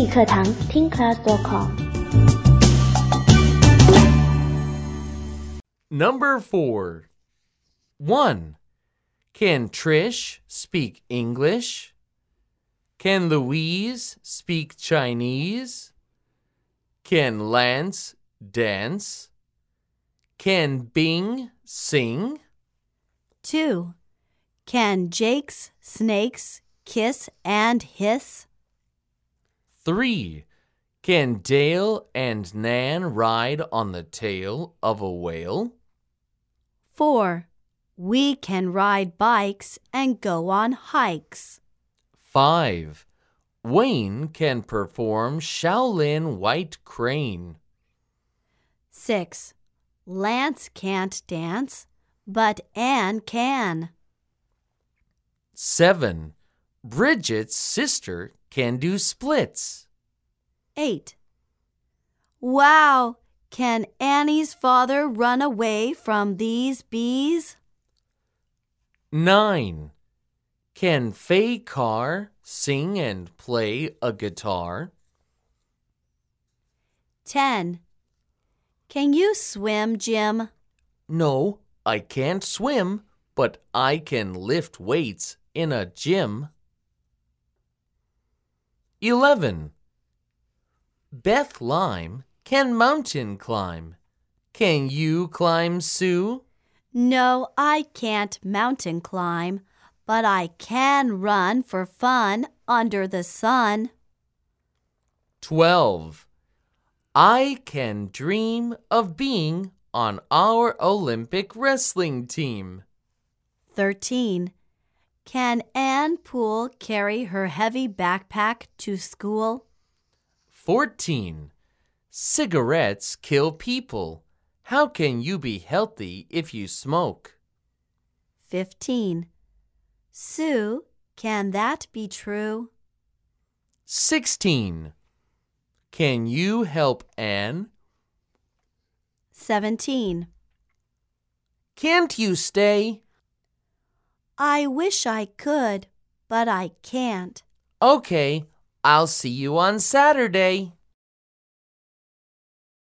语课堂听 class.com。 Number 4. 1. Can Trish speak English? Can Louise speak Chinese? Can Lance dance? Can Bing sing? 2. Can Jake's snakes kiss and hiss? 3. Can Dale and Nan ride on the tail of a whale? 4. We can ride bikes and go on hikes. 5. Wayne can perform Shaolin White Crane. 6. Lance can't dance, but Anne can. 7. Bridget's sister can do splits. 8. Wow! Can Annie's father run away from these bees? 9. Can Faye Carr sing and play a guitar? 10. Can you swim, Jim? No, I can't swim, but I can lift weights in a gym. 11. Beth Lime can mountain climb. Can you climb, Sue? No, I can't mountain climb, but I can run for fun under the sun. 12. I can dream of being on our Olympic wrestling team. 13. Can Anne Poole carry her heavy backpack to school? 14. Cigarettes kill people. How can you be healthy if you smoke? 15. Sue, can that be true? 16. Can you help Anne? 17. Can't you stay? I wish I could, but I can't. Okay, I'll see you on Saturday.